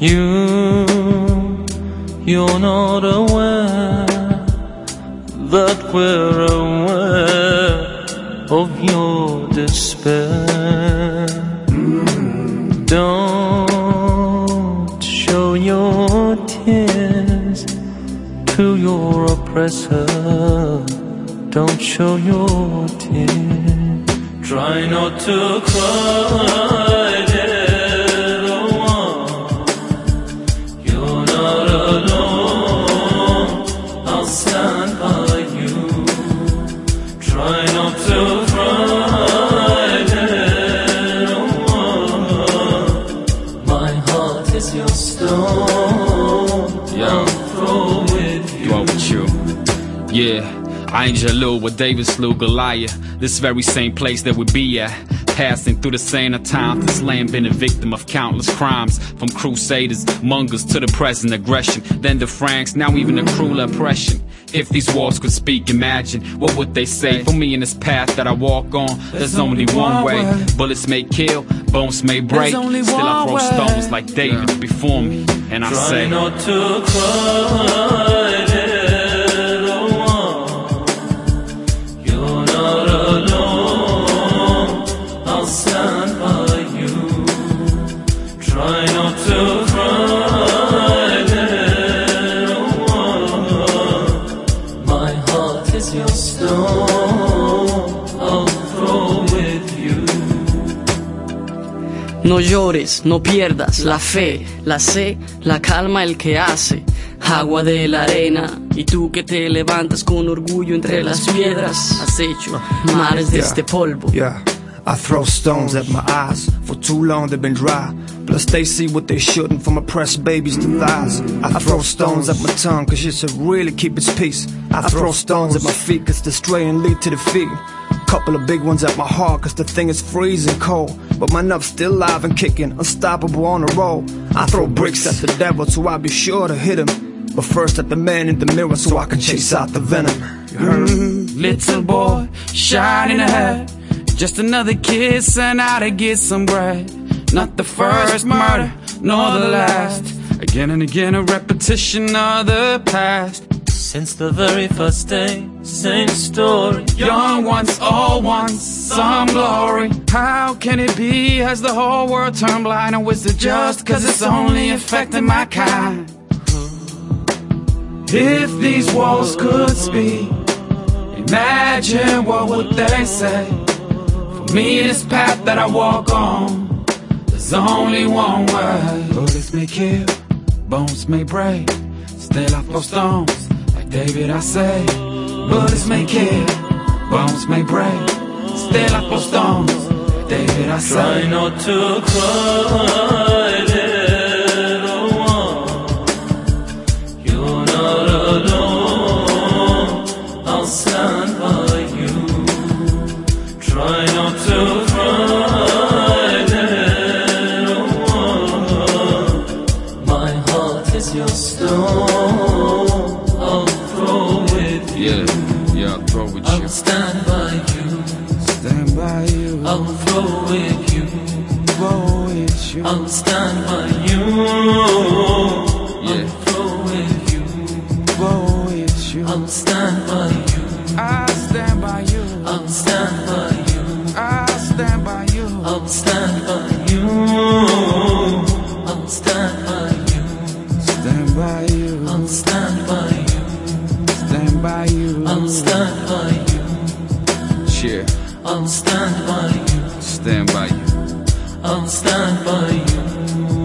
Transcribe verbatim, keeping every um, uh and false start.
You, you're not aware that we're aware of your despair. Mm. Don't show your tears to your oppressor. Don't show your tears. Try not to cry, little one. You're not alone. I'll stand by you. Try not to cry, little one. My heart is your stone. Yeah. I'll throw with you. Throw with you. Yeah. I ain't Jalil where David slew Goliath. This very same place that we be at. Passing through the same of time. This land been a victim of countless crimes. From crusaders, mongers to the present aggression. Then the Franks, now even the cruel oppression. If these walls could speak, imagine what would they say. For me in this path that I walk on, there's only one way. Bullets may kill, bones may break. Still I throw stones like David before me. And I say, try not to cry, little one. You're not alone. I'll stand by you. Try not to cry, little one. My heart is your stone. I'll throw with you. No llores, no pierdas la fe, la sé, la calma el que hace. Agua de la arena, y tú que te levantas con orgullo entre las piedras. Has hecho mares de este polvo. Yeah, I throw stones at my eyes. For too long they've been dry. Plus they see what they shouldn't, from oppressed babies to thighs. I throw stones at my tongue cause it should really keep its peace. I throw stones at my feet cause the straying lead to defeat. Couple of big ones at my heart cause the thing is freezing cold. But my nuff's still alive and kicking, unstoppable on the roll. I throw bricks at the devil so I'll be sure to hit him. But first at the man in the mirror so I can chase out the venom. You heard? Mm, little boy, shining ahead. Just another kid sent out to get some bread. Not the first murder, nor the last. Again and again a repetition of the past. Since the very first day, same story. Young ones, old ones, some glory. How can it be? Has the whole world turned blind? Or is it just cause it's only affecting my kind? If these walls could speak, imagine what would they say. For me, this path that I walk on, there's only one way. Bullets may kill, bones may break. Still I throw stones, like David I say. Bullets may kill, bones may break. Still I throw stones, like David I say. Try not to cry, little one. You're not alone. I'll stand by you. Try not to cry, little one. My heart is your stone. I'll throw with you. yeah, yeah, I'll throw with I'll you. stand by you. Stand by you, I'll throw with you. roll with you. I'll stand by you. Yeah. I'll throw with you. roll with you. I'll stand by you. I'll stand by you. I'll stand by you. I'll stand by you. I'll stand by you. I'll stand by you. Stand by you. I'll stand by you. Stand by you. I'll stand by you. Yeah, I'll stand by you. stand by you. I'll stand by you.